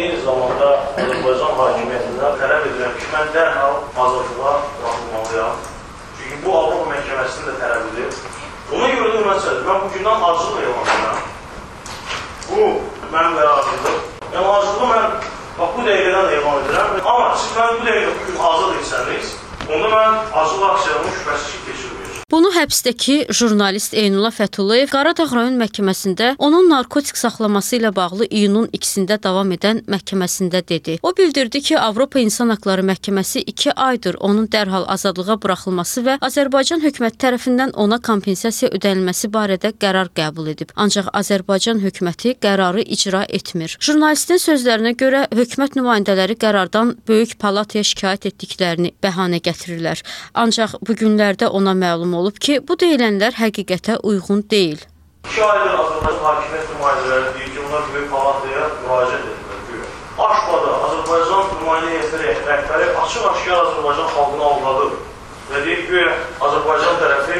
eyni zamanda Azərbaycan hakimiyyətindən tələb edirəm ki, mən dərhal azadlığa buraxılmalıyam. Çünki bu Avropa məhkəməsinin də tələbidir. Ona görə də məsələdir, mən bugündən acılıqla yalanlayıram. Bu, mənim qərarımdır. Yəni, acılığı mən bu dəqiqədən də elan edirəm. Amma siz mən bu dəqiqə bugün azad etsəniz, onda mən acılıq aksiyonun şübhəsiz ki, keçirməyəcəm. Bunu həbsdəki jurnalist Eynullah Fəthullayev Qaradağ rayon məhkəməsində onun narkotik saxlaması ilə bağlı iyunun 2-də davam edən məhkəməsində dedi. O bildirdi ki, Avropa İnsan Haqları Məhkəməsi 2 aydır onun dərhal azadlığa buraxılması və Azərbaycan hökuməti tərəfindən ona kompensasiya ödənilməsi barədə qərar qəbul edib. Ancaq Azərbaycan hökuməti qərarı icra etmir. Jurnalistin sözlərinə görə hökumət nümayəndələri qərardan Böyük Palataya şikayət etdiklərini bəhanə gətirirlər. Ancaq bu günlərdə ona məlum olub ki, bu deyilənlər həqiqətə uyğun deyil. 2 aydır Azərbaycan hakimiyyət nümayəndələri deyir ki, onlar Böyük Palataya müraciət edirlər. Aşqada Azərbaycan nümayəndə heyəti rəhbəri açıq-aşkar Azərbaycan xalqını aldadır və deyir ki, Azərbaycan tərəfi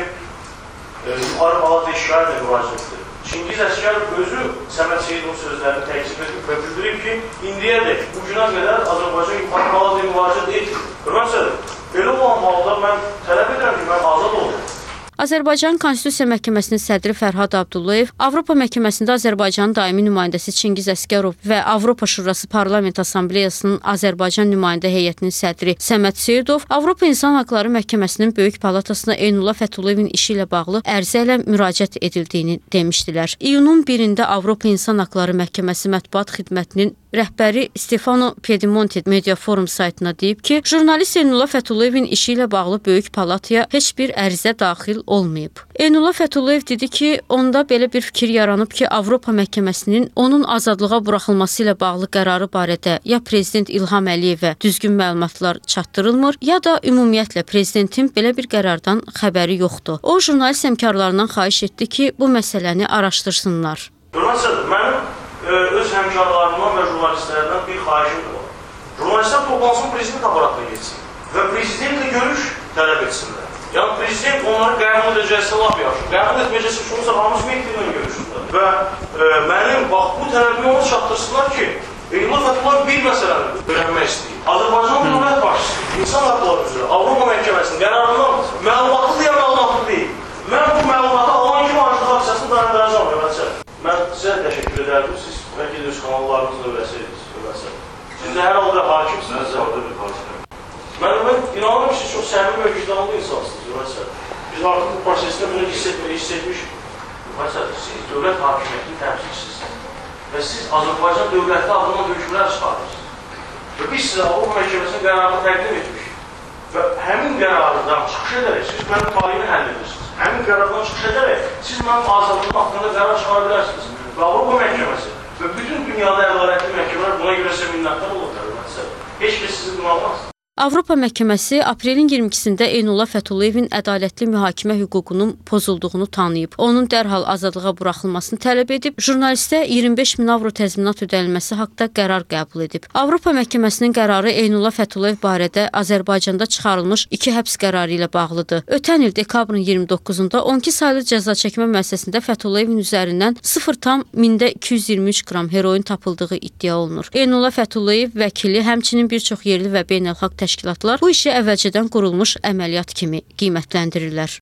yuxarı Palataya şikayətlə müraciət edir. Çingiz Əskər özü Səməd Seyidovun sözlərini təqsib edib və bildirib ki, indiyədir, bugüna qədər Azərbaycan yuxarı Palataya müraciət edir. Məsələn, belə olan halda mən tələb edirəm ki, mən azad olum. Azərbaycan Konstitusiya Məhkəməsinin sədri Fərhad Abdullayev, Avropa Məhkəməsində Azərbaycanın daimi nümayəndəsi Çingiz Əskərov və Avropa Şurası Parlament Assambleyasının Azərbaycan nümayəndə heyətinin sədri Səməd Seyidov Avropa İnsan Haqları Məhkəməsinin Böyük Palatasına Eynullah Fətullayevin işi ilə bağlı ərizə ilə müraciət edildiyini demişdilər. İyunun 1-də Avropa İnsan Haqları Məhkəməsi mətbuat xidmətinin rəhbəri Stefano Pedimonti Mediaforum saytına deyib ki, jurnalist Eynullah Fətullayevin işi ilə bağlı Böyük Palataya heç bir ərizə daxil olmayıb. Eynullah Fəthullayev dedi ki, onda belə bir fikir yaranıb ki, Avropa Məhkəməsinin onun azadlığa buraxılması ilə bağlı qərarı barədə ya Prezident İlham Əliyevə düzgün məlumatlar çatdırılmır, ya da ümumiyyətlə Prezidentin belə bir qərardan xəbəri yoxdur. O, jurnalist həmkarlarından xahiş etdi ki, bu məsələni araşdırsınlar. Mənim öz həmkarlarımdan və jurnalistlərdən bir xahişim də var. Jurnalistlər toplansın prezident aparatına geçsin və prezidentlə görüş tələb etsinlər. Yəni, prezident onları qəbul edəcəksə laf yaxşı. Qəbul etməyəcəksə şunsa hamısı mehdilə görüşsünlər. Və mənim bu tələbimi onu çatdırsınlar ki, Eynullah Fəthullayev bir məsələni öyrənmək istəyir. Azərbaycan dövlət başçısı, insan haqları üzrə, Avropa Məhkəməsinin qərarından məlumatlı ya məlumatlı deyil. Mən bu məlumatı alan kimi açıq aksiyasını dayandıracağım hörmətçə. Mən sizə təşəkkür edərdim, siz bəlkə də öz kanallarınızı öyrəsəydiniz. Siz də hər halda hakimsiniz. Mən inanırım ki, siz çox səmimi və vicdanlı insansınız. Biz artıq bu prosesdə bunu hiss etmiş. Siz dövlət hakimiyyətinin təmsilçisiniz və siz Azərbaycan dövləti adına hökmlər çıxarırsınız. Və biz sizə Avropa Məhkəməsinin qərarını təqdim etmişik və həmin qərarından çıxış edərək siz mənim talihini həll edirsiniz. Həmin qərardan çıxış edərək siz mənim azadlığım haqqında qərar çıxara bilərsiniz. Və Avropa Məhkəməsi və bütün dünyada ədalətli məhkəmələr buna görə sizə minnətdar olurlar. Heç kəs sizi qınamaz. Avropa Məhkəməsi aprelin 22-də Eynullah Fətullayevin ədalətli mühakimə hüququnun pozulduğunu tanıyıb. Onun dərhal azadlığa buraxılmasını tələb edib, jurnalistə 25 min avro təzminat ödənilməsi haqda qərar qəbul edib. Avropa Məhkəməsinin qərarı Eynullah Fəthullayev barədə Azərbaycanda çıxarılmış 2 həbs qərarı ilə bağlıdır. Ötən il dekabrın 29-da 12 saylı cəza çəkmə müəssisəsində Fətullayevin üzərindən 0,223 qram heroin tapıldığı iddia olunur. Eynullah Fəthullayev vəkili, həmçinin bir çox yerli və beynəlxalq təşkilatlar bu işi əvvəlcədən qurulmuş əməliyyat kimi qiymətləndirirlər.